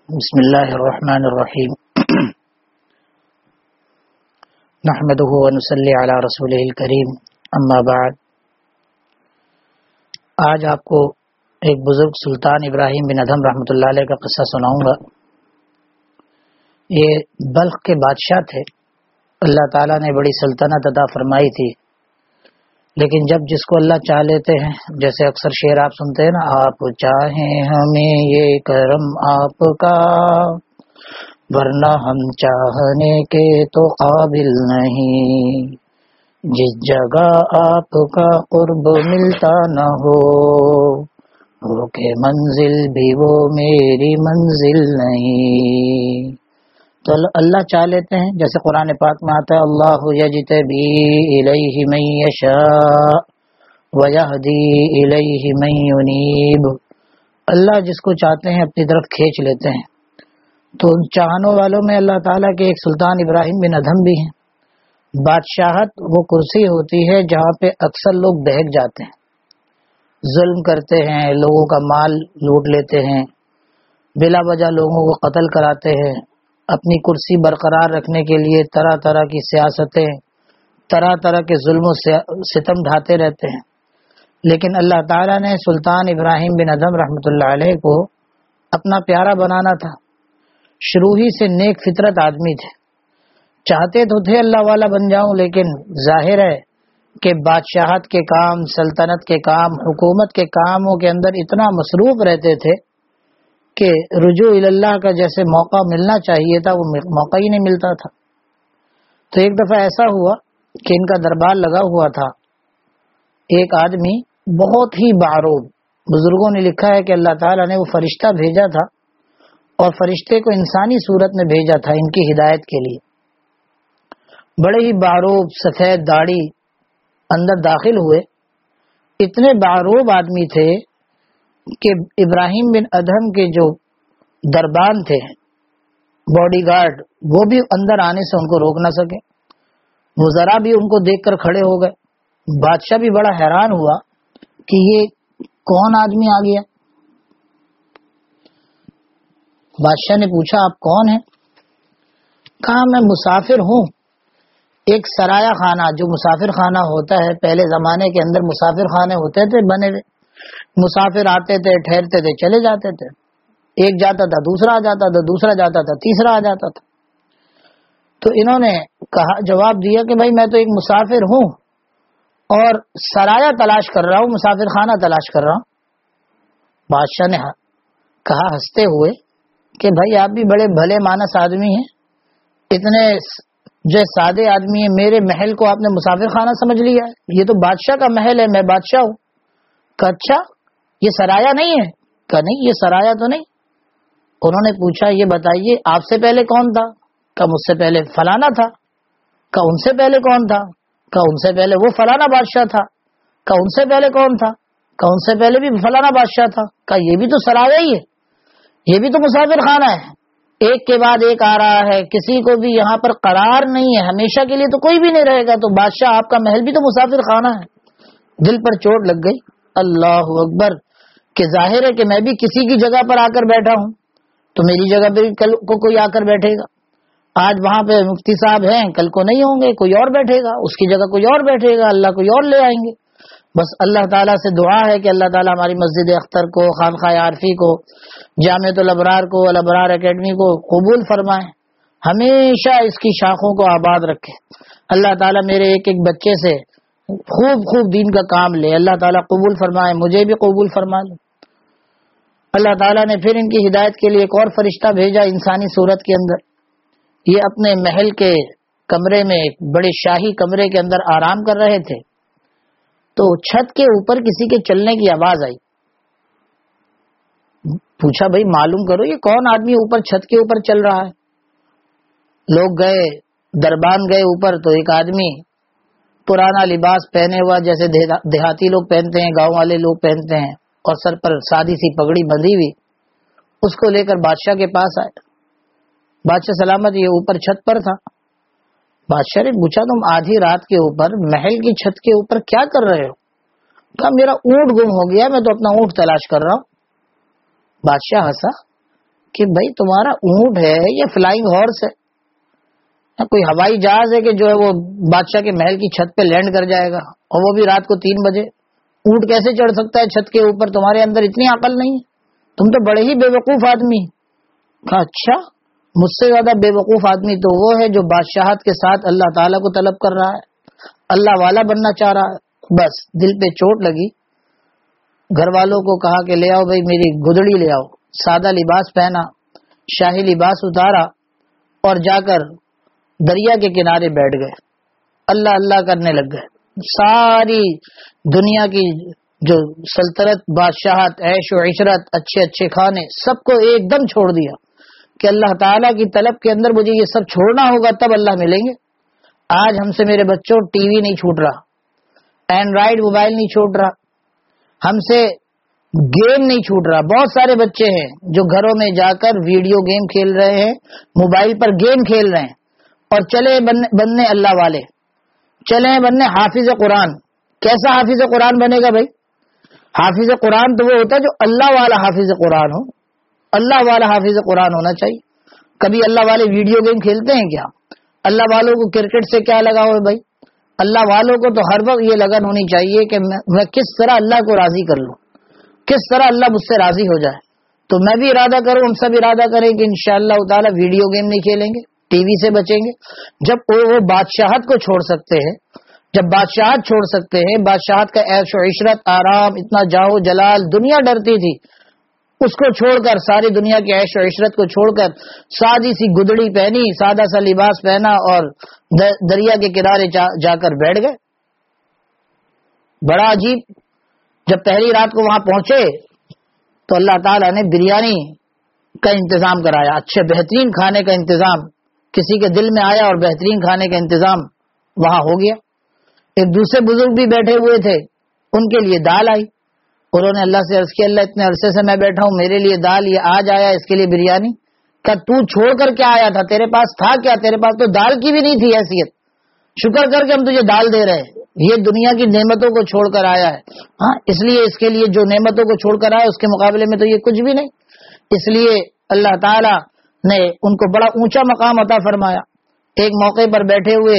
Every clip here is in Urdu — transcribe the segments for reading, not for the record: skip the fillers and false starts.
بسم اللہ الرحمن الرحیم نحمدہ ونصلی علی رسولہ الکریم اما بعد۔ آج آپ کو ایک بزرگ سلطان ابراہیم بن ادھم رحمۃ اللہ علیہ کا قصہ سناؤں گا۔ یہ بلخ کے بادشاہ تھے۔ اللہ تعالیٰ نے بڑی سلطنت عطا فرمائی تھی، لیکن جب جس کو اللہ چاہ لیتے ہیں، جیسے اکثر شعر آپ سنتے ہیں نا، آپ چاہیں ہمیں یہ کرم آپ کا، ورنہ ہم چاہنے کے تو قابل نہیں، جس جگہ آپ کا قرب ملتا نہ ہو، وہ کہ منزل بھی وہ میری منزل نہیں۔ تو اللہ چاہ لیتے ہیں، جیسے قرآن پاک میں آتا ہے، اللہ یجتبی الیہ من یشاء ویہدی الیہ من ینیب۔ اللہ جس کو چاہتے ہیں اپنی طرف کھینچ لیتے ہیں۔ تو ان چاہنے والوں میں اللہ تعالیٰ کے ایک سلطان ابراہیم بن ادھم بھی ہیں۔ بادشاہت وہ کرسی ہوتی ہے جہاں پہ اکثر لوگ بہک جاتے ہیں، ظلم کرتے ہیں، لوگوں کا مال لوٹ لیتے ہیں، بلا وجہ لوگوں کو قتل کراتے ہیں، اپنی کرسی برقرار رکھنے کے لیے طرح طرح کی سیاستیں، طرح طرح کے ظلم و ستم ڈھاتے رہتے ہیں۔ لیکن اللہ تعالیٰ نے سلطان ابراہیم بن ادھم رحمۃ اللہ علیہ کو اپنا پیارا بنانا تھا۔ شروع ہی سے نیک فطرت آدمی تھے، چاہتے تو تھے اللہ والا بن جاؤں، لیکن ظاہر ہے کہ بادشاہت کے کام، سلطنت کے کام، حکومت کے کاموں کے اندر اتنا مصروف رہتے تھے کہ رجوع اللہ کا جیسے موقع ملنا چاہیے تھا وہ موقع ہی نہیں ملتا تھا۔ تو ایک دفعہ ایسا ہوا کہ ان کا دربار لگا ہوا تھا، ایک آدمی بہت ہی باروب، بزرگوں نے لکھا ہے کہ اللہ تعالیٰ نے وہ فرشتہ بھیجا تھا، اور فرشتے کو انسانی صورت میں بھیجا تھا ان کی ہدایت کے لیے۔ بڑے ہی باروب، سفید داڑھی، اندر داخل ہوئے، اتنے باروب آدمی تھے کہ ابراہیم بن ادھم کے جو دربان تھے، باڈی گارڈ، وہ بھی اندر آنے سے ان کو روک نہ سکے۔ وزراء بھی ان کو دیکھ کر کھڑے ہو گئے۔ بادشاہ بھی بڑا حیران ہوا کہ یہ کون آدمی آ گیا۔ بادشاہ نے پوچھا آپ کون ہیں؟ کہا میں مسافر ہوں۔ ایک سرایہ خانہ، جو مسافر خانہ ہوتا ہے، پہلے زمانے کے اندر مسافر خانے ہوتے تھے بنے ہوئے، مسافر آتے تھے، ٹھہرتے تھے، چلے جاتے تھے، ایک جاتا تھا، دوسرا آ جاتا تھا، دوسرا جاتا تھا، تیسرا آ جاتا تھا۔ تو انہوں نے کہا، جواب دیا کہ بھائی میں تو ایک مسافر ہوں اور سرایہ تلاش کر رہا ہوں، مسافر خانہ تلاش کر رہا ہوں۔ بادشاہ نے کہا ہنستے ہوئے کہ بھائی آپ بھی بڑے بھلے مانس آدمی ہیں، اتنے جو سادے آدمی ہیں، میرے محل کو آپ نے مسافر خانہ سمجھ لیا ہے؟ یہ تو بادشاہ کا محل ہے، میں بادشاہ ہوں۔ کہ اچھا یہ سرایہ نہیں ہے؟ کہ نہیں یہ سرایہ تو نہیں۔ انہوں نے پوچھا یہ بتائیے آپ سے پہلے کون تھا؟ کہ مجھ سے پہلے فلانا تھا۔ کہ ان سے پہلے کون تھا؟ کہ ان سے پہلے وہ فلانا بادشاہ تھا۔ کہ ان سے پہلے کون تھا؟ کہ ان سے پہلے بھی فلانا بادشاہ تھا۔ کہ یہ بھی تو سرایہ ہی ہے، یہ بھی تو مسافر خانہ ہے، ایک کے بعد ایک آ رہا ہے، کسی کو بھی یہاں پر قرار نہیں ہے، ہمیشہ کے لیے تو کوئی بھی نہیں رہے گا، تو بادشاہ آپ کا محل بھی تو مسافر خانہ ہے۔ دل پر چوٹ لگ گئی۔ اللہ اکبر، کہ ظاہر ہے کہ میں بھی کسی کی جگہ پر آ کر بیٹھا ہوں، تو میری جگہ پہ کل کو کوئی آ کر بیٹھے گا۔ آج وہاں پہ مفتی صاحب ہیں، کل کو نہیں ہوں گے، کوئی اور بیٹھے گا، اس کی جگہ کوئی اور بیٹھے گا، اللہ کوئی اور لے آئیں گے۔ بس اللہ تعالیٰ سے دعا ہے کہ اللہ تعالیٰ ہماری مسجد اختر کو، خانقاہ عارفی کو، جامعۃ الابرار کو، الابرار اکیڈمی کو قبول فرمائیں، ہمیشہ اس کی شاخوں کو آباد رکھے۔ اللہ تعالیٰ میرے ایک ایک بچے سے خوب دین کا کام لے، اللہ تعالیٰ قبول فرمائے، مجھے بھی قبول فرما لے۔ اللہ تعالیٰ نے پھر ان کی ہدایت کے لیے ایک اور فرشتہ بھیجا انسانی صورت کے اندر۔ یہ اپنے محل کے کمرے میں، ایک بڑے شاہی کمرے کے اندر آرام کر رہے تھے، تو چھت کے اوپر کسی کے چلنے کی آواز آئی۔ پوچھا بھائی معلوم کرو یہ کون آدمی اوپر چھت کے اوپر چل رہا ہے۔ لوگ گئے، دربان گئے اوپر، تو ایک آدمی پرانا لباس پہنے ہوا، جیسے دیہاتی لوگ پہنتے ہیں، گاؤں والے لوگ پہنتے ہیں، اور سر پر سادی سی پگڑی بندھی ہوئی، اس کو لے کر بادشاہ کے پاس آئے۔ بادشاہ سلامت یہ اوپر چھت پر تھا۔ بادشاہ نے پوچھا تم آدھی رات کے اوپر محل کی چھت کے اوپر کیا کر رہے ہو؟ کہا میرا اونٹ گم ہو گیا، میں تو اپنا اونٹ تلاش کر رہا ہوں۔ بادشاہ ہنسا کہ بھائی تمہارا اونٹ ہے یا فلائنگ ہارس ہے، کوئی ہوائی جہاز ہے کہ جو ہے وہ بادشاہ کے محل کی چھت پہ لینڈ کر جائے گا، اور وہ بھی رات کو 3 بجے؟ اونٹ کیسے چڑھ سکتا ہے چھت کے اوپر؟ تمہارے اندر اتنی عقل نہیں ہے، تم تو بڑے ہی بے وقوف آدمی۔ کہا اچھا، مجھ سے زیادہ بے وقوف آدمی تو وہ ہے جو بادشاہت کے ساتھ اللہ تعالیٰ کو طلب کر رہا ہے، اللہ والا بننا چاہ رہا ہے۔ بس دل پہ چوٹ لگی، گھر والوں کو کہا کہ لے آؤ بھائی میری گدڑی لے آؤ، سادہ لباس پہنا، شاہی لباس اتارا اور جا کر دریا کے کنارے بیٹھ گئے، اللہ اللہ کرنے لگ گئے۔ ساری دنیا کی جو سلطنت، بادشاہت، عیش و عشرت، اچھے اچھے کھانے، سب کو ایک دم چھوڑ دیا کہ اللہ تعالیٰ کی طلب کے اندر مجھے یہ سب چھوڑنا ہوگا تب اللہ ملیں گے۔ آج ہم سے میرے بچوں ٹی وی نہیں چھوٹ رہا، اینڈرائڈ موبائل نہیں چھوٹ رہا، ہم سے گیم نہیں چھوٹ رہا۔ بہت سارے بچے ہیں جو گھروں میں جا کر ویڈیو گیم کھیل رہے ہیں، موبائل پر گیم کھیل رہے ہیں، اور چلے بننے اللہ والے، چلے بننے حافظ قرآن۔ کیسا حافظ قرآن بنے گا بھائی؟ حافظ قرآن تو وہ ہوتا ہے جو اللہ والا حافظ قرآن ہو، اللہ والا حافظ قرآن ہونا چاہیے۔ کبھی اللہ والے ویڈیو گیم کھیلتے ہیں کیا؟ اللہ والوں کو کرکٹ سے کیا لگا ہو بھائی؟ اللہ والوں کو تو ہر وقت یہ لگن ہونی چاہیے کہ میں کس طرح اللہ کو راضی کر لوں، کس طرح اللہ مجھ سے راضی ہو جائے۔ تو میں بھی ارادہ کروں، ہم سب ارادہ کریں کہ انشاءاللہ تعالی ویڈیو گیم نہیں کھیلیں گے، ٹی وی سے بچیں گے۔ جب وہ بادشاہت کو چھوڑ سکتے ہیں، جب بادشاہت چھوڑ سکتے ہیں، بادشاہت کا عیش و عشرت، آرام، اتنا جاہو جلال، دنیا ڈرتی تھی، اس کو چھوڑ کر، ساری دنیا کے عیش و عشرت کو چھوڑ کر سادی سی گدڑی پہنی، سادہ سا لباس پہنا اور دریا کے کنارے جا کر بیٹھ گئے۔ بڑا عجیب، جب پہلی رات کو وہاں پہنچے تو اللہ تعالیٰ نے بریانی کا انتظام کرایا، اچھے بہترین کھانے کا انتظام کسی کے دل میں آیا، اور بہترین کھانے کا انتظام وہاں ہو گیا۔ ایک دوسرے بزرگ بھی بیٹھے ہوئے تھے، ان کے لیے دال آئی، انہوں نے اللہ سے عرض کیا اللہ اتنے عرصے سے میں بیٹھا ہوں، میرے لیے دال، یہ آج آیا اس کے لیے بریانی؟ کہ تو چھوڑ کر کیا آیا تھا؟ تیرے پاس تھا کیا؟ تیرے پاس تو دال کی بھی نہیں تھی حیثیت، شکر کر کے ہم تجھے دال دے رہے ہیں، یہ دنیا کی نعمتوں کو چھوڑ کر آیا ہے، ہاں اس لیے اس کے لیے جو نعمتوں کو چھوڑ کر آیا اس کے مقابلے میں تو یہ کچھ بھی نہیں۔ اس لیے اللہ تعالی نے ان کو بڑا اونچا مقام عطا فرمایا۔ ایک موقع پر بیٹھے ہوئے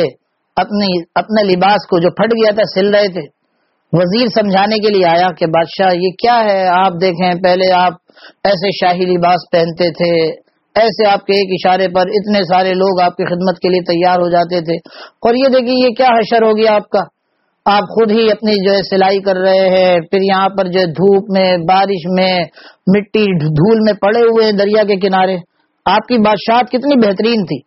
اپنے لباس کو جو پھٹ گیا تھا سل رہے تھے، وزیر سمجھانے کے لیے آیا کہ بادشاہ یہ کیا ہے؟ آپ دیکھیں پہلے آپ ایسے شاہی لباس پہنتے تھے، ایسے آپ کے ایک اشارے پر اتنے سارے لوگ آپ کی خدمت کے لیے تیار ہو جاتے تھے، اور یہ دیکھیں یہ کیا حشر ہو گیا آپ کا؟ آپ خود ہی اپنی جو ہے سلائی کر رہے ہیں، پھر یہاں پر جو ہے دھوپ میں، بارش میں، مٹی دھول میں پڑے ہوئے ہیں دریا کے کنارے۔ آپ کی بادشاہت کتنی بہترین تھی۔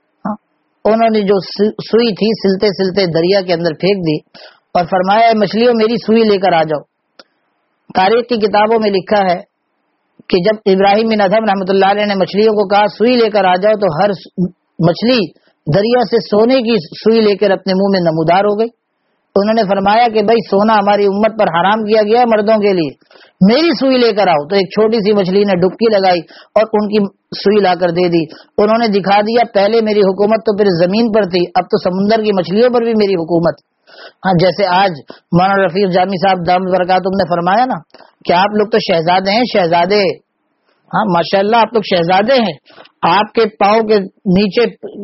انہوں نے جو سوئی تھی سلتے سلتے دریا کے اندر پھینک دی اور فرمایا مچھلیوں میری سوئی لے کر آ جاؤ۔ تاریخ کی کتابوں میں لکھا ہے کہ جب ابراہیم بن ادھم رحمۃ اللہ علیہ نے مچھلیوں کو کہا سوئی لے کر آ جاؤ، تو ہر مچھلی دریا سے سونے کی سوئی لے کر اپنے منہ میں نمودار ہو گئی۔ انہوں نے فرمایا کہ بھائی سونا ہماری امت پر حرام کیا گیا ہے مردوں کے لیے، میری سوئی لے کر آؤ۔ تو ایک چھوٹی سی مچھلی نے ڈبکی لگائی اور ان کی سوئی لا کر دے دی۔ انہوں نے دکھا دیا پہلے میری حکومت تو پھر زمین پر تھی، اب تو سمندر کی مچھلیوں پر بھی میری حکومت۔ ہاں جیسے آج مولانا رفیق جامی صاحب دامت برکاتہم نے فرمایا نا کہ آپ لوگ تو شہزادے ہیں، شہزادے، ہاں ماشاءاللہ آپ لوگ شہزادے ہیں، آپ کے پاؤں کے نیچے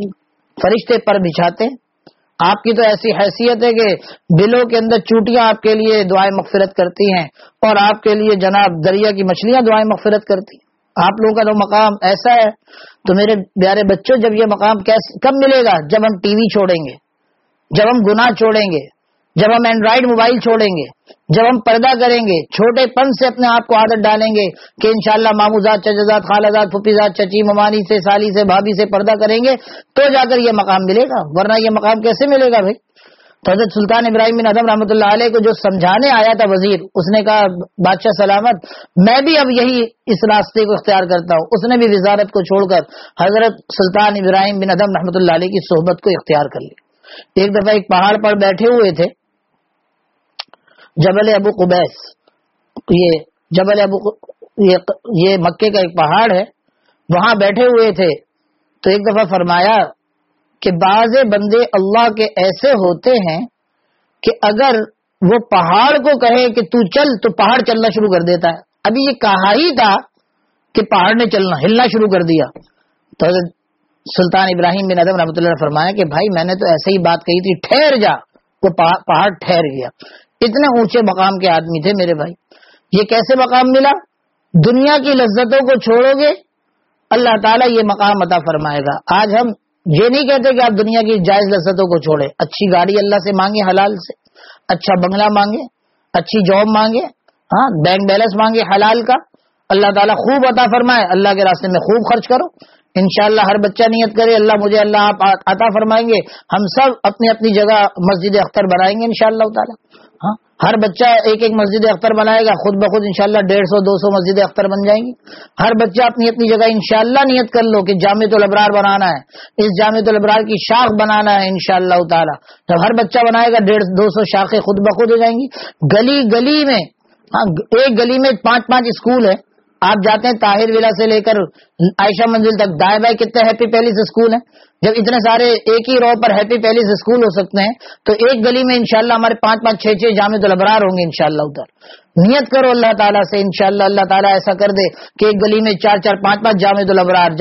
فرشتے پر بچھاتے ہیں، آپ کی تو ایسی حیثیت ہے کہ بلوں کے اندر چوٹیاں آپ کے لیے دعائیں مغفرت کرتی ہیں، اور آپ کے لیے جناب دریا کی مچھلیاں دعائیں مغفرت کرتی ہیں۔ آپ لوگوں کا تو مقام ایسا ہے۔ تو میرے پیارے بچوں، جب یہ مقام کب ملے گا؟ جب ہم ٹی وی چھوڑیں گے، جب ہم گناہ چھوڑیں گے، جب ہم اینڈرائڈ موبائل چھوڑیں گے، جب ہم پردہ کریں گے، چھوٹے پن سے اپنے آپ کو عادت ڈالیں گے کہ انشاءاللہ ماموزاد، چچازاد، خالازاد، پھپھیزاد، چچی، ممانی سے، سالی سے، بھابھی سے پردہ کریں گے تو جا کر یہ مقام ملے گا، ورنہ یہ مقام کیسے ملے گا بھائی؟ تو حضرت سلطان ابراہیم بن ادھم رحمۃ اللہ علیہ کو جو سمجھانے آیا تھا وزیر، اس نے کہا بادشاہ سلامت میں بھی اب یہی اس راستے کو اختیار کرتا ہوں۔ اس نے بھی وزارت کو چھوڑ کر حضرت سلطان ابراہیم بن ادھم رحمۃ اللہ علیہ کی صحبت کو اختیار کر لی۔ ایک دفعہ ایک پہاڑ پر بیٹھے ہوئے تھے، جبل ابو قبیس، یہ مکے کا ایک پہاڑ ہے، وہاں بیٹھے ہوئے تھے تو ایک دفعہ فرمایا کہ بعض بندے اللہ کے ایسے ہوتے ہیں کہ اگر وہ پہاڑ کو کہے کہ تو چل تو پہاڑ چلنا شروع کر دیتا ہے۔ ابھی یہ کہا ہی تھا کہ پہاڑ نے چلنا ہلنا شروع کر دیا. تو سلطان ابراہیم بن ادم رحمۃ اللہ نے فرمایا کہ بھائی میں نے تو ایسے ہی بات کہی تھی، ٹھہر جا. وہ پہاڑ ٹھہر گیا. اتنے اونچے مقام کے آدمی تھے میرے بھائی. یہ کیسے مقام ملا؟ دنیا کی لذتوں کو چھوڑو گے اللہ تعالیٰ یہ مقام عطا فرمائے گا. آج ہم یہ نہیں کہتے کہ آپ دنیا کی جائز لذتوں کو چھوڑیں. اچھی گاڑی اللہ سے مانگے حلال سے، اچھا بنگلہ مانگے، اچھی جاب مانگے، ہاں بینک بیلنس مانگے حلال کا، اللہ تعالیٰ خوب عطا فرمائے. اللہ کے راستے میں خوب خرچ کرو. انشاءاللہ ہر بچہ نیت کرے اللہ مجھے اللہ آپ عطا فرمائیں گے، ہم سب اپنی اپنی جگہ مسجد اختر بنائیں گے انشاءاللہ تعالیٰ. ہاں ہر بچہ ایک ایک مسجد اختر بنائے گا، خود بخود انشاءاللہ 150-200 مسجد اختر بن جائیں گی. ہر بچہ اپنی اپنی جگہ انشاءاللہ نیت کر لو کہ جامعۃ الابرار بنانا ہے، اس جامعۃ الابرار کی شاخ بنانا ہے انشاءاللہ تعالیٰ. جب ہر بچہ بنائے گا 150-200 شاخیں خود بخود ہو جائیں گی. گلی گلی میں، ہاں ایک گلی میں 5-5 اسکول ہیں. آپ جاتے ہیں طاہر ولا سے لے کر عائشہ منزل تک، دائیں بائیں کتنے ہیپی پیلس اسکول ہیں. جب اتنے سارے ایک ہی رو پر ہیپی پیلس اسکول ہو سکتے ہیں تو ایک گلی میں انشاءاللہ ہمارے 5-5-6 جامعۃ الابرار ہوں گے انشاءاللہ ادھر. نیت کرو اللہ تعالیٰ سے انشاءاللہ اللہ تعالیٰ ایسا کر دے کہ ایک گلی میں 4-4-5-5 جامعۃ الابرار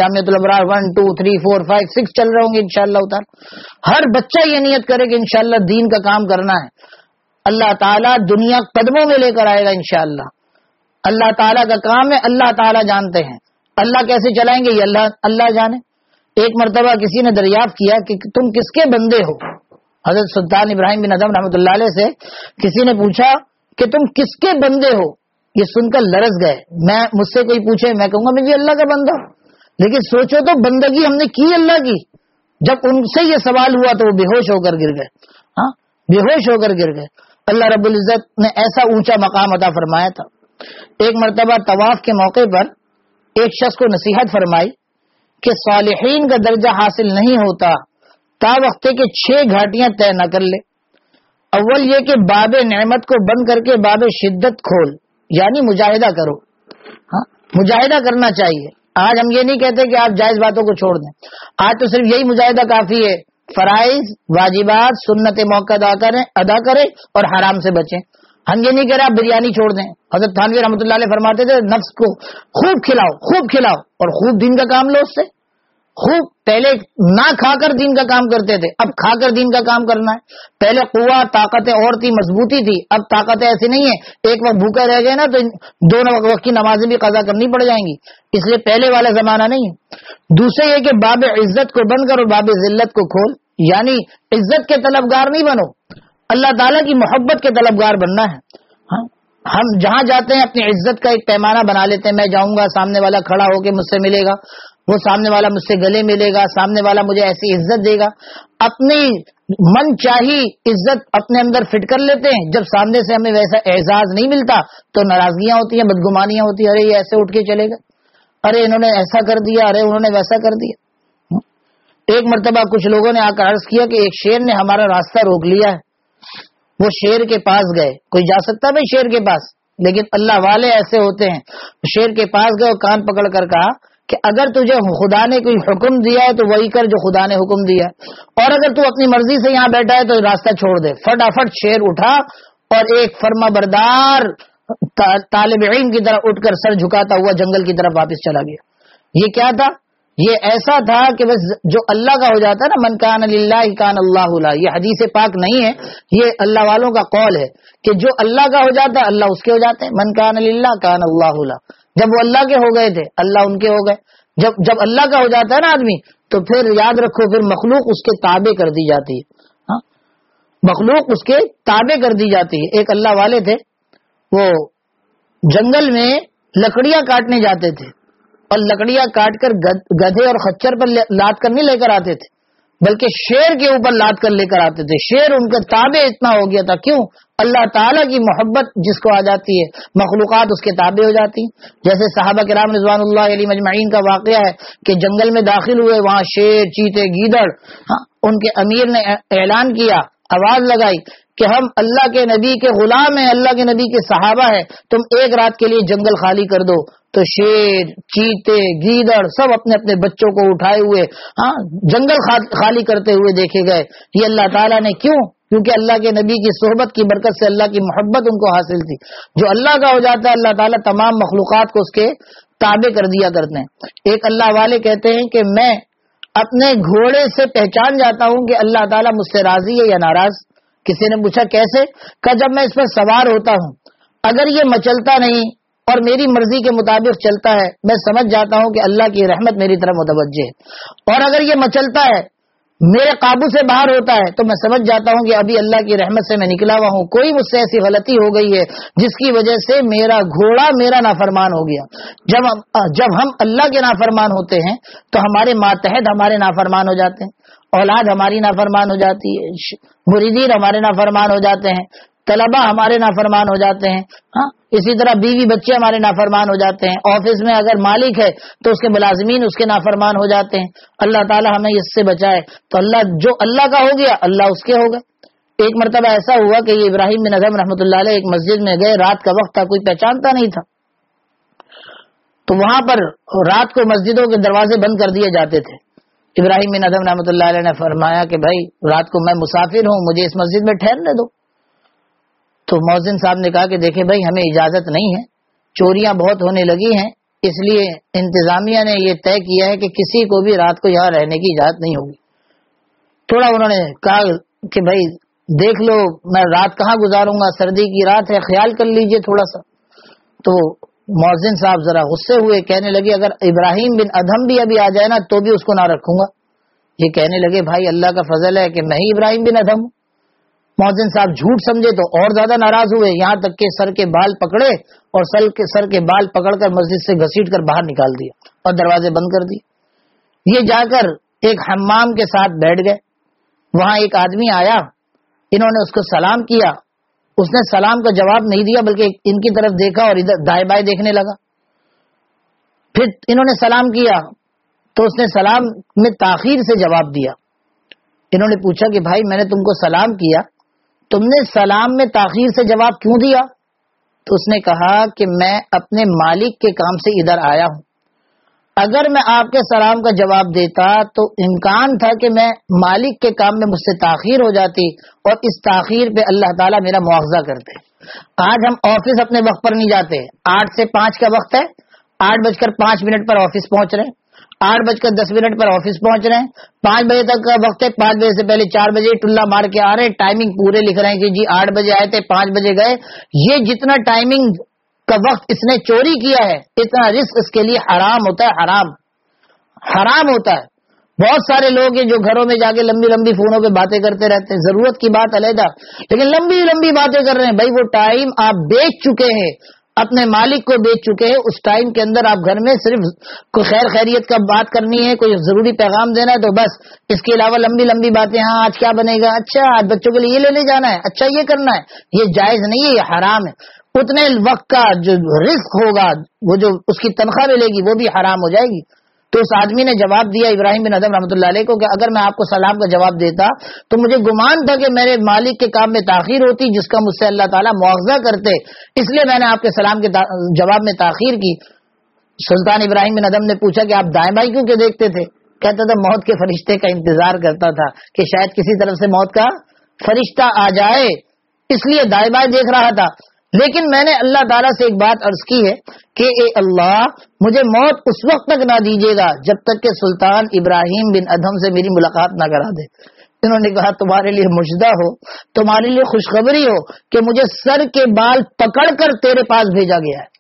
1 2 3 4 5 6 چل رہے ہوں گے انشاءاللہ تعالیٰ. ہر بچہ یہ نیت کرے کہ انشاءاللہ دین کا کام کرنا ہے. اللہ تعالیٰ دنیا قدموں میں لے کر آئے گا انشاءاللہ. اللہ تعالیٰ کا کام ہے، اللہ تعالیٰ جانتے ہیں. اللہ کیسے چلائیں گے یہ اللہ جانے. ایک مرتبہ کسی نے دریافت کیا کہ تم کس کے بندے ہو. حضرت سلطان ابراہیم بن ادم رحمۃ اللہ علیہ سے کسی نے پوچھا کہ تم کس کے بندے ہو. یہ سن کر لرز گئے. مجھ سے کوئی پوچھے میں کہوں گا میں جی اللہ کا بندہ ہوں. لیکن سوچو تو بندگی ہم نے کی اللہ کی. جب ان سے یہ سوال ہوا تو وہ بے ہوش ہو کر گر گئے. ہاں بے ہوش ہو کر گر گئے. اللہ رب العزت نے ایسا اونچا مقام عطا فرمایا تھا. ایک مرتبہ طواف کے موقع پر ایک شخص کو نصیحت فرمائی کہ صالحین کا درجہ حاصل نہیں ہوتا تا وقت کے 6 گھاٹیاں طے نہ کر لے. اول یہ کہ باب نعمت کو بند کر کے باب شدت کھول، یعنی مجاہدہ کرو. ہاں مجاہدہ کرنا چاہیے. آج ہم یہ نہیں کہتے کہ آپ جائز باتوں کو چھوڑ دیں. آج تو صرف یہی مجاہدہ کافی ہے، فرائض واجبات سنت موقع ادا کریں اور حرام سے بچیں. ہم یہ نہیں کہہ رہے آپ بریانی چھوڑ دیں. حضرت تھانوی رحمۃ اللہ علیہ فرماتے تھے نفس کو خوب کھلاؤ اور خوب دین کا کام لو. اس سے خوب پہلے نہ کھا کر دین کا کام کرتے تھے، اب کھا کر دین کا کام کرنا ہے. پہلے قوت طاقتیں اور تھی، مضبوطی تھی. اب طاقتیں ایسی نہیں ہیں، ایک وقت بھوکے رہ گئے نا تو 2 وقت کی نمازیں بھی قضا کرنی پڑ جائیں گی. اس لیے پہلے والا زمانہ نہیں ہے. دوسرے یہ کہ باب عزت کو بند کر اور باب ذلت کو کھول، یعنی عزت کے طلبگار نہیں بنو، اللہ تعالیٰ کی محبت کے طلبگار بننا ہے. ہم جہاں جاتے ہیں اپنی عزت کا ایک پیمانہ بنا لیتے ہیں. میں جاؤں گا سامنے والا کھڑا ہو کے مجھ سے ملے گا، وہ سامنے والا مجھ سے گلے ملے گا، سامنے والا مجھے ایسی عزت دے گا. اپنی من چاہی عزت اپنے اندر فٹ کر لیتے ہیں. جب سامنے سے ہمیں ویسا اعزاز نہیں ملتا تو ناراضگیاں ہوتی ہیں، بدگمانیاں ہوتی ہیں. ارے یہ ایسے اٹھ کے چلے گا، ارے انہوں نے ایسا کر دیا، ارے انہوں نے ویسا کر دیا. ایک مرتبہ کچھ لوگوں نے آ کر عرض کیا کہ ایک شیر نے ہمارا راستہ روک لیا ہے. وہ شیر کے پاس گئے. کوئی جا سکتا ہے بھائی شیر کے پاس؟ لیکن اللہ والے ایسے ہوتے ہیں. شیر کے پاس گئے اور کان پکڑ کر کہا کہ اگر تجھے خدا نے کوئی حکم دیا ہے تو وہی کر جو خدا نے حکم دیا ہے، اور اگر تو اپنی مرضی سے یہاں بیٹھا ہے تو راستہ چھوڑ دے. فٹافٹ شیر اٹھا اور ایک فرما بردار طالب علم کی طرح اٹھ کر سر جھکاتا ہوا جنگل کی طرف واپس چلا گیا. یہ کیا تھا؟ یہ ایسا تھا کہ بس جو اللہ کا ہو جاتا ہے نا، من کان للہ کان اللہ لا. یہ حدیث پاک نہیں ہے، یہ اللہ والوں کا قول ہے کہ جو اللہ کا ہو جاتا ہے اللہ اس کے ہو جاتے ہیں. من کان للہ کان اللہ لا. جب وہ اللہ کے ہو گئے تھے اللہ ان کے ہو گئے. جب اللہ کا ہو جاتا ہے نا آدمی تو پھر یاد رکھو پھر مخلوق اس کے تابع کر دی جاتی ہے. ہاں مخلوق اس کے تابع کر دی جاتی ہے. ایک اللہ والے تھے، وہ جنگل میں لکڑیاں کاٹنے جاتے تھے اور لکڑیاں کاٹ کر گدھے اور خچر پر لاد کر نہیں لے کر آتے تھے، بلکہ شیر کے اوپر لاد کر لے کر آتے تھے. شیر ان کا تابع اتنا ہو گیا تھا. کیوں؟ اللہ تعالیٰ کی محبت جس کو آ جاتی ہے مخلوقات اس کے تابع ہو جاتی ہیں. جیسے صحابہ کرام رضوان اللہ علیہ مجمعین کا واقعہ ہے کہ جنگل میں داخل ہوئے، وہاں شیر، چیتے، گیدڑ. ان کے امیر نے اعلان کیا، آواز لگائی کہ ہم اللہ کے نبی کے غلام ہیں، اللہ کے نبی کے صحابہ ہیں، تم ایک رات کے لیے جنگل خالی کر دو. تو شیر، چیتے، گیدڑ سب اپنے اپنے بچوں کو اٹھائے ہوئے جنگل خالی کرتے ہوئے دیکھے گئے. یہ اللہ تعالیٰ نے کیوں؟ کیونکہ اللہ کے نبی کی صحبت کی برکت سے اللہ کی محبت ان کو حاصل تھی. جو اللہ کا ہو جاتا ہے اللہ تعالیٰ تمام مخلوقات کو اس کے تابع کر دیا کرتے ہیں۔ ایک اللہ والے کہتے ہیں کہ میں اپنے گھوڑے سے پہچان جاتا ہوں کہ اللہ تعالیٰ مجھ سے راضی ہے یا ناراض۔ کسی نے پوچھا کیسے؟ کہ جب میں اس پر سوار ہوتا ہوں، اگر یہ مچلتا نہیں اور میری مرضی کے مطابق چلتا ہے، میں سمجھ جاتا ہوں کہ اللہ کی رحمت میری طرف متوجہ ہے، اور اگر یہ مچلتا ہے، میرے قابو سے باہر ہوتا ہے، تو میں سمجھ جاتا ہوں کہ ابھی اللہ کی رحمت سے میں نکلا ہوا ہوں، کوئی مجھ سے ایسی غلطی ہو گئی ہے جس کی وجہ سے میرا گھوڑا میرا نافرمان ہو گیا۔ جب ہم اللہ کے نافرمان ہوتے ہیں تو ہمارے ماتحت ہمارے نافرمان ہو جاتے ہیں، اولاد ہماری نافرمان ہو جاتی ہے، مریدین ہمارے نافرمان ہو جاتے ہیں، طلبہ ہمارے نافرمان ہو جاتے ہیں، ہاں اسی طرح بیوی بچے ہمارے نافرمان ہو جاتے ہیں، آفس میں اگر مالک ہے تو اس کے ملازمین اس کے نافرمان ہو جاتے ہیں۔ اللہ تعالی ہمیں اس سے بچائے۔ تو اللہ جو اللہ کا ہو گیا اللہ اس کے ہو گئے۔ ایک مرتبہ ایسا ہوا کہ یہ ابراہیم بن ادھم رحمۃ اللہ علیہ ایک مسجد میں گئے، رات کا وقت تھا، کوئی پہچانتا نہیں تھا، تو وہاں پر رات کو مسجدوں کے دروازے بند کر دیے جاتے تھے۔ ابراہیم بن ادھم رحمۃ اللہ علیہ نے فرمایا کہ بھائی رات کو میں مسافر ہوں، مجھے اس مسجد میں ٹھہرنے دو۔ تو مؤذن صاحب نے کہا کہ دیکھیں بھائی ہمیں اجازت نہیں ہے، چوریاں بہت ہونے لگی ہیں، اس لیے انتظامیہ نے یہ طے کیا ہے کہ کسی کو بھی رات کو یہاں رہنے کی اجازت نہیں ہوگی۔ تھوڑا انہوں نے کہا کہ بھائی دیکھ لو میں رات کہاں گزاروں گا، سردی کی رات ہے، خیال کر لیجئے تھوڑا سا۔ تو مؤذن صاحب ذرا غصے ہوئے، کہنے لگے اگر ابراہیم بن ادھم بھی ابھی آ جائے نا تو بھی اس کو نہ رکھوں گا۔ یہ کہنے لگے بھائی اللہ کا فضل ہے کہ میں ہی ابراہیم بن ادھم ہوں۔ مؤذن صاحب جھوٹ سمجھے تو اور زیادہ ناراض ہوئے، یہاں تک کہ سر کے بال پکڑے اور سر کے بال پکڑ کر مسجد سے گھسیٹ کر باہر نکال دیا اور دروازے بند کر دیے۔ یہ جا کر ایک حمام کے ساتھ بیٹھ گئے، وہاں ایک آدمی آیا، انہوں نے اس کو سلام کیا، اس نے سلام کا جواب نہیں دیا بلکہ ان کی طرف دیکھا اور ادھر دائیں بائیں دیکھنے لگا۔ پھر انہوں نے سلام کیا تو اس نے سلام میں تاخیر سے جواب دیا۔ انہوں نے پوچھا کہ بھائی میں نے تم کو سلام کیا، تم نے سلام میں تاخیر سے جواب کیوں دیا؟ تو اس نے کہا کہ میں اپنے مالک کے کام سے ادھر آیا ہوں، اگر میں آپ کے سلام کا جواب دیتا تو امکان تھا کہ میں مالک کے کام میں مجھ سے تاخیر ہو جاتی اور اس تاخیر پہ اللہ تعالیٰ میرا مواخذہ کرتے۔ آج ہم آفس اپنے وقت پر نہیں جاتے، 8 سے 5 کا وقت ہے، 8:05 پر آفس پہنچ رہے ہیں، 8:10 پر آفس پہنچ رہے ہیں، 5 بجے تک کا وقت ہے، 5 بجے سے پہلے 4 بجے ٹلا مار کے آ رہے ہیں، ٹائمنگ پورے لکھ رہے ہیں کہ جی 8 بجے آئے تھے 5 بجے گئے۔ یہ جتنا ٹائمنگ کا وقت اس نے چوری کیا ہے اتنا رزق اس کے لیے حرام ہوتا ہے، حرام ہوتا ہے۔ بہت سارے لوگ ہیں جو گھروں میں جا کے لمبی لمبی فونوں پہ باتیں کرتے رہتے ہیں، ضرورت کی بات علیحدہ، لیکن لمبی لمبی باتیں کر رہے ہیں۔ بھائی وہ ٹائم آپ بیچ چکے ہیں، اپنے مالک کو بیچ چکے ہیں، اس ٹائم کے اندر آپ گھر میں صرف کوئی خیر خیریت کا بات کرنی ہے، کوئی ضروری پیغام دینا ہے تو بس، اس کے علاوہ لمبی لمبی باتیں، ہاں آج کیا بنے گا، اچھا آج بچوں کے لیے یہ لینے جانا ہے، اچھا یہ کرنا ہے، یہ جائز نہیں ہے، یہ حرام ہے۔ اتنے وقت کا جو رزق ہوگا، وہ جو اس کی تنخواہ ملے گی وہ بھی حرام ہو جائے گی۔ تو اس آدمی نے جواب دیا ابراہیم بن ادھم رحمۃ اللہ علیہ کو کہ اگر میں آپ کو سلام کا جواب دیتا تو مجھے گمان تھا کہ میرے مالک کے کام میں تاخیر ہوتی جس کا مجھ سے اللہ تعالیٰ مواخذہ کرتے، اس لیے میں نے آپ کے سلام کے جواب میں تاخیر کی۔ سلطان ابراہیم بن ادھم نے پوچھا کہ آپ دائیں بائیں کیوں کے دیکھتے تھے؟ کہتا تھا موت کے فرشتے کا انتظار کرتا تھا کہ شاید کسی طرف سے موت کا فرشتہ آ جائے، اس لیے دائیں بائیں دیکھ رہا تھا۔ لیکن میں نے اللہ تعالیٰ سے ایک بات عرض کی ہے کہ اے اللہ مجھے موت اس وقت تک نہ دیجیے گا جب تک کہ سلطان ابراہیم بن ادھم سے میری ملاقات نہ کرا دے۔ انہوں نے کہا تمہارے لیے مجدہ ہو، تمہارے لیے خوشخبری ہو کہ مجھے سر کے بال پکڑ کر تیرے پاس بھیجا گیا ہے۔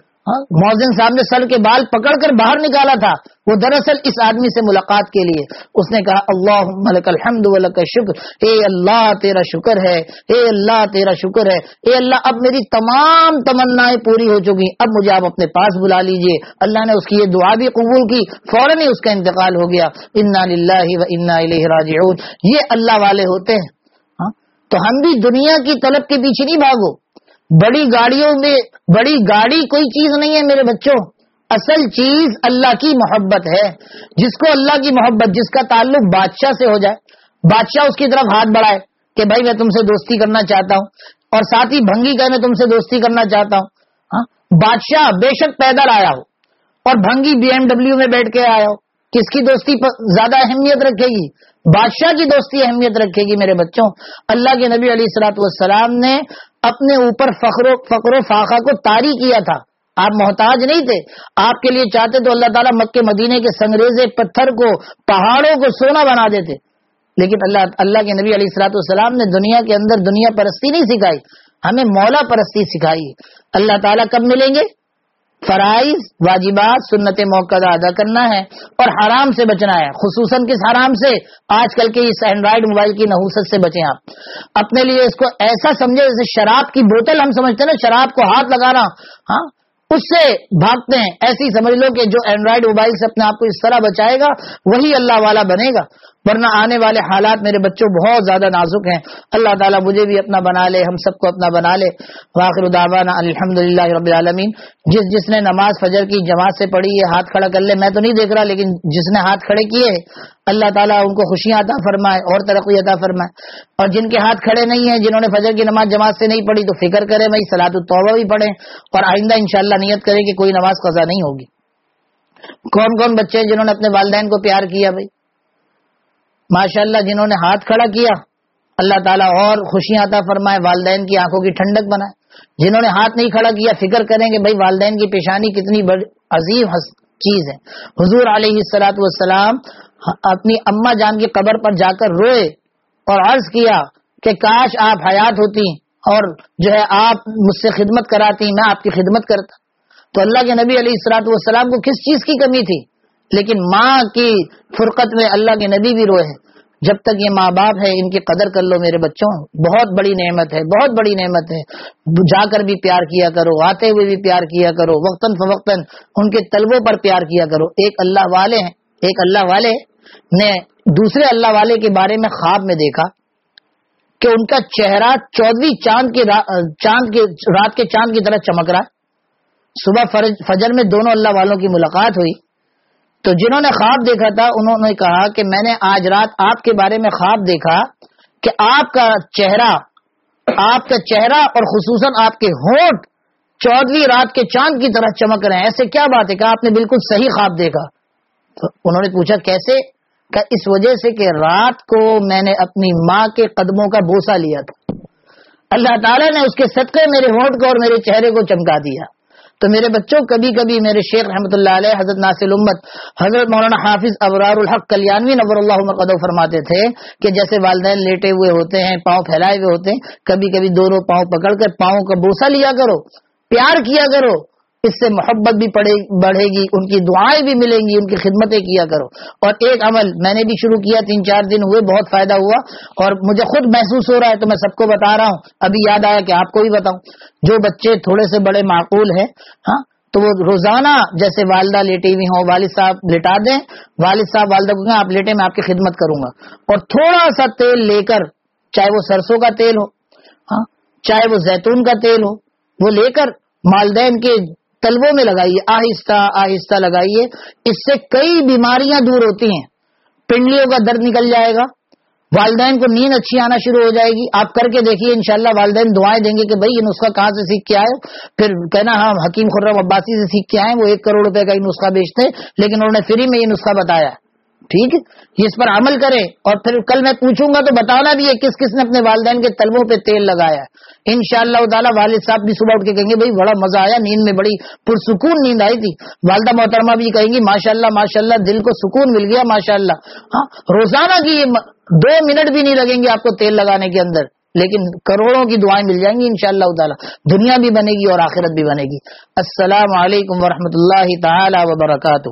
مؤذن صاحب نے سر کے بال پکڑ کر باہر نکالا تھا، وہ دراصل اس آدمی سے ملاقات کے لیے۔ اس نے کہا اللہم لک الحمد ولک الشکر، اے اللہ تیرا شکر ہے، اے اللہ تیرا شکر ہے، اے اللہ اب میری تمام تمنائیں پوری ہو چکی، اب مجھے آپ اپنے پاس بلا لیجئے۔ اللہ نے اس کی یہ دعا بھی قبول کی، فوراً ہی اس کا انتقال ہو گیا۔ انا للہ و انا الیہ راجعون۔ یہ اللہ والے ہوتے ہیں۔ تو ہم بھی دنیا کی طلب کے پیچھے نہیں بھاگو۔ بڑی گاڑیوں میں بڑی گاڑی کوئی چیز نہیں ہے میرے بچوں، اصل چیز اللہ کی محبت ہے۔ جس کو اللہ کی محبت، جس کا تعلق بادشاہ سے ہو جائے، بادشاہ اس کی طرف ہاتھ بڑھائے کہ بھائی میں تم سے دوستی کرنا چاہتا ہوں، اور ساتھ ہی بھنگی کہے میں تم سے دوستی کرنا چاہتا ہوں۔ بادشاہ بے شک پیدل آیا ہو اور بھنگی BMW میں بیٹھ کے آیا ہو، کس کی دوستی زیادہ اہمیت رکھے گی؟ بادشاہ کی دوستی اہمیت رکھے گی میرے بچوں۔ اللہ کے نبی علیہ الصلوۃ والسلام نے اپنے اوپر فقر و فاقہ کو طاری کیا تھا، آپ محتاج نہیں تھے. آپ کے لیے چاہتے تو اللہ تعالیٰ مکے مدینے کے سنگریزے پتھر کو، پہاڑوں کو سونا بنا دیتے. لیکن اللہ کے نبی علیہ الصلوۃ والسلام نے دنیا کے اندر دنیا پرستی نہیں سکھائی، ہمیں مولا پرستی سکھائی. اللہ تعالیٰ کب ملیں گے؟ فرائض، واجبات، سنت موقعہ ادا کرنا ہے اور حرام سے بچنا ہے. خصوصاً کس حرام سے؟ آج کل کے اس اینڈرائڈ موبائل کی نحوست سے بچیں. آپ اپنے لیے اس کو ایسا سمجھے جیسے شراب کی بوتل ہم سمجھتے ہیں نا، شراب کو ہاتھ لگانا، ہاں اس سے بھاگتے ہیں. ایسی سمجھ لو کہ جو اینڈرائڈ موبائل سے اپنے آپ کو اس طرح بچائے گا وہی اللہ والا بنے گا. ورنہ آنے والے حالات میرے بچوں بہت زیادہ نازک ہیں. اللہ تعالیٰ مجھے بھی اپنا بنا لے، ہم سب کو اپنا بنا لے. وآخر دعوانا الحمدللہ رب العالمین. جس نے نماز فجر کی جماعت سے پڑھی ہے ہاتھ کھڑا کر لے. میں تو نہیں دیکھ رہا، لیکن جس نے ہاتھ کھڑے کیے اللہ تعالیٰ ان کو خوشیاں عطا فرمائے اور ترقی عطا فرمائے. اور جن کے ہاتھ کھڑے نہیں ہیں، جنہوں نے فجر کی نماز جماعت سے نہیں پڑھی، تو فکر کریں بھائی صلاۃ التوبہ بھی پڑھیں اور آئندہ انشاءاللہ نیت کریں کہ کوئی نماز قضا نہیں ہوگی. کون کون بچے ہیں جنہوں نے اپنے والدین کو پیار کیا؟ بھائی ماشاءاللہ جنہوں نے ہاتھ کھڑا کیا اللہ تعالیٰ اور خوشیاں عطا فرمائے، والدین کی آنکھوں کی ٹھنڈک بنائے. جنہوں نے ہاتھ نہیں کھڑا کیا فکر کریں کہ بھائی والدین کی پیشانی کتنی عظیم چیز ہے. حضور علیہ الصلوۃ والسلام اپنی اماں جان کی قبر پر جا کر روئے اور عرض کیا کہ کاش آپ حیات ہوتی اور جو ہے آپ مجھ سے خدمت کراتی، میں آپ کی خدمت کرتا. تو اللہ کے نبی علیہ الصلوۃ والسلام کو کس چیز کی کمی تھی؟ لیکن ماں کی فرقت میں اللہ کے نبی بھی روئے ہیں. جب تک یہ ماں باپ ہے ان کی قدر کر لو میرے بچوں، بہت بڑی نعمت ہے، بہت بڑی نعمت ہے. جا کر بھی پیار کیا کرو، آتے ہوئے بھی پیار کیا کرو، وقتاً فوقتاً ان کے طلبوں پر پیار کیا کرو. ایک اللہ والے نے دوسرے اللہ والے کے بارے میں خواب میں دیکھا کہ ان کا چہرہ 14ویں رات کے چاند کی طرح چمک رہا. صبح فجر میں دونوں اللہ والوں کی ملاقات ہوئی تو جنہوں نے خواب دیکھا تھا انہوں نے کہا کہ میں نے آج رات آپ کے بارے میں خواب دیکھا کہ آپ کا چہرہ اور خصوصاً آپ کے ہونٹ 14ویں رات کے چاند کی طرح چمک رہے ہیں. ایسے کیا بات ہے؟ کہ آپ نے بالکل صحیح خواب دیکھا. تو انہوں نے پوچھا کیسے؟ کہ اس وجہ سے کہ رات کو میں نے اپنی ماں کے قدموں کا بوسہ لیا تھا، اللہ تعالیٰ نے اس کے صدقے میرے ہونٹ کو اور میرے چہرے کو چمکا دیا. تو میرے بچوں کبھی کبھی میرے شیخ رحمۃ اللہ علیہ حضرت ناصر الامت حضرت مولانا حافظ ابرار الحق کلیانوی نور اللہ مرقدہ فرماتے تھے کہ جیسے والدین لیٹے ہوئے ہوتے ہیں، پاؤں پھیلائے ہوئے ہوتے ہیں، کبھی کبھی دونوں پاؤں پکڑ کر پاؤں کا بوسہ لیا کرو، پیار کیا کرو. اس سے محبت بھی بڑھے گی، ان کی دعائیں بھی ملیں گی، ان کی خدمتیں کیا کرو. اور ایک عمل میں نے بھی شروع کیا، 3-4 دن ہوئے، بہت فائدہ ہوا اور مجھے خود محسوس ہو رہا ہے تو میں سب کو بتا رہا ہوں. ابھی یاد آیا کہ آپ کو بھی بتاؤں. جو بچے تھوڑے سے بڑے معقول ہیں ہاں تو وہ روزانہ جیسے والدہ لیٹی ہوئی ہوں، والد صاحب لٹا دیں، والد صاحب والدہ کو کہیں آپ لیٹے میں آپ کی خدمت کروں گا، اور تھوڑا سا تیل لے کر، چاہے وہ سرسوں کا تیل ہو ہاں چاہے وہ زیتون کا تیل ہو، وہ لے کر والدین کے تلووں میں لگائیے، آہستہ آہستہ لگائیے. اس سے کئی بیماریاں دور ہوتی ہیں. پنڈلیوں کا درد نکل جائے گا، والدین کو نیند اچھی آنا شروع ہو جائے گی. آپ کر کے دیکھیے انشاءاللہ والدین دعائیں دیں گے کہ بھائی یہ نسخہ کہاں سے سیکھ کے آئے؟ پھر کہنا ہاں حکیم خرم عباسی سے سیکھ کے آئے، وہ 1 کروڑ روپے کا یہ نسخہ بیچتے لیکن انہوں نے فری میں یہ نسخہ بتایا. ٹھیک ہے، اس پر عمل کریں اور پھر کل میں پوچھوں گا تو بتانا بھی ہے کس کس نے اپنے والدین کے تلووں پہ تیل لگایا. انشاءاللہ تعالی والد صاحب بھی صبح اٹھ کے کہیں گے بھائی بڑا مزہ آیا، نیند میں بڑی پرسکون نیند آئی تھی. والدہ محترمہ بھی کہیں گی ماشاءاللہ ماشاءاللہ دل کو سکون مل گیا ماشاءاللہ. ہاں روزانہ کی 2 منٹ بھی نہیں لگیں گے آپ کو تیل لگانے کے اندر، لیکن کروڑوں کی دعائیں مل جائیں گی انشاءاللہ تعالی. دنیا بھی بنے گی اور آخرت بھی بنے گی. السلام علیکم ورحمۃ اللہ تعالی وبرکاتہ.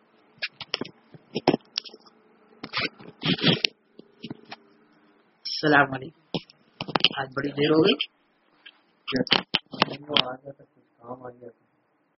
السلام علیکم. آج بڑی دیر ہو گئی.